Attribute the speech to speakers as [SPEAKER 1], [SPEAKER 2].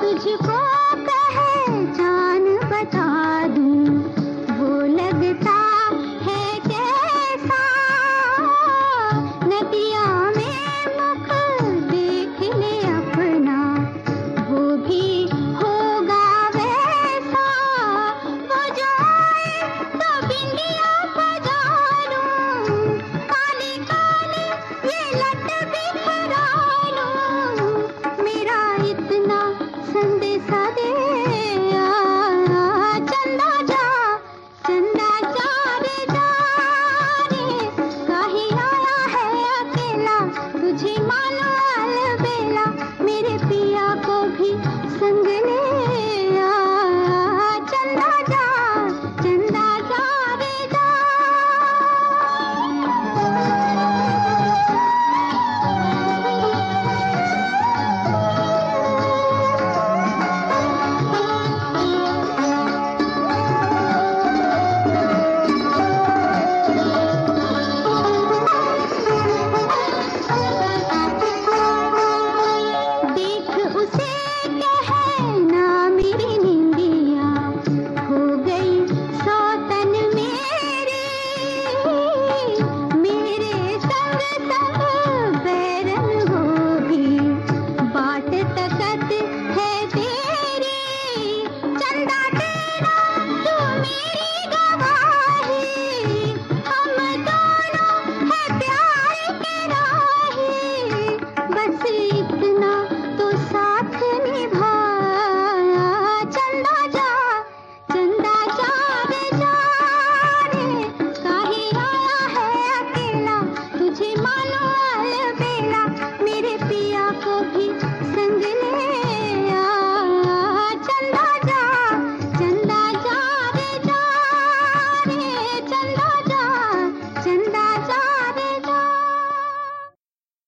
[SPEAKER 1] तुझको पहचान बता दूं, वो लगता है कैसा, नदिया में मुख देख ले अपना, वो भी होगा वैसा। वो जो आए तो बिंदिया बजा लूं, काली काली ये लट बिखरा लूं, मेरा इतना संदेशा दे